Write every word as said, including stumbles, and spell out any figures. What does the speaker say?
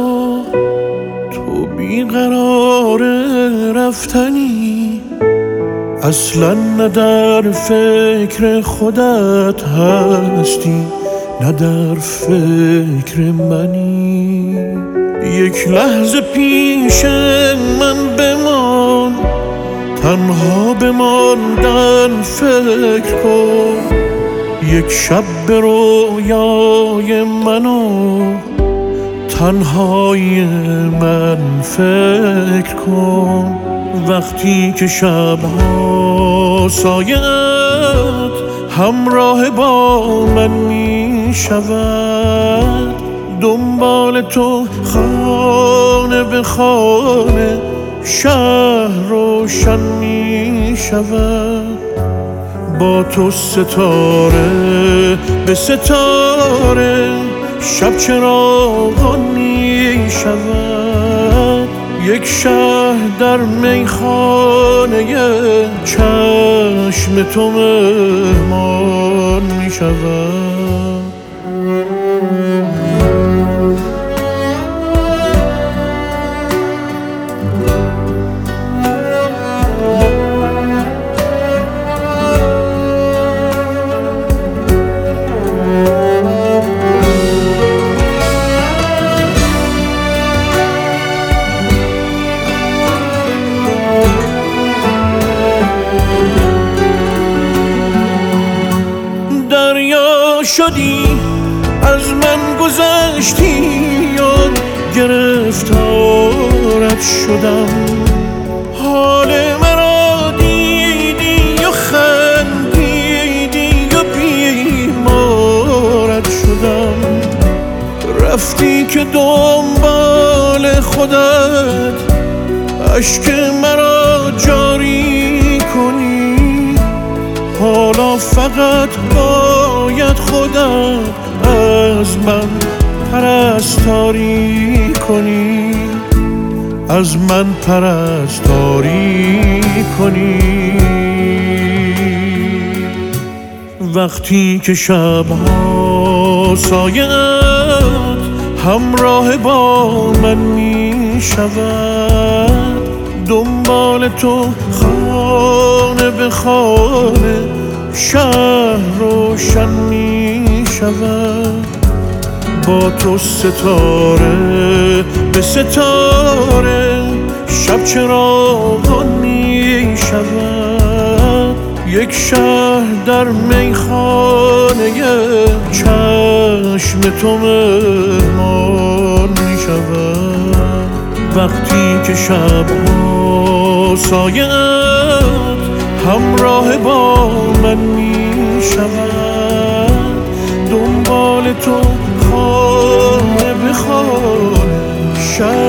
تو بیقرار رفتنی، اصلا نه در فکر خودت هستی نه در فکر منی. یک لحظه پیش من بمان، تنها بماندن فکر کن. یک شب به رویای منو تنهای من فکر کن. وقتی که شبها سایت همراه با من می شود، دنبال تو خانه به خانه شهر روشن می شود. با تو ستاره به ستاره شب چراغان می شود. یک شهر در میخانه چشم تو مهمان می شود. دریا شدی از من گذشتی، یاد گرفتارت شدم. حال مرا دیدی و خندیدی و بیمارت شدم. رفتی که دنبال خودت اشک مرا جاری کنی. حالا فقط باید خودت از من پرستاری کنی، از من پرستاری کنی. وقتی که شبها سایت همراه با من می شود، دنبال تو خانه به خانه شهر روشن می شود. با تو ستاره به ستاره شب چراغان می شود. یک شهر در میخانه چشم تو مهمان می شود. وقتی که شبها سایت همراه با من می شود، دنبال تو خانه به خانه شهر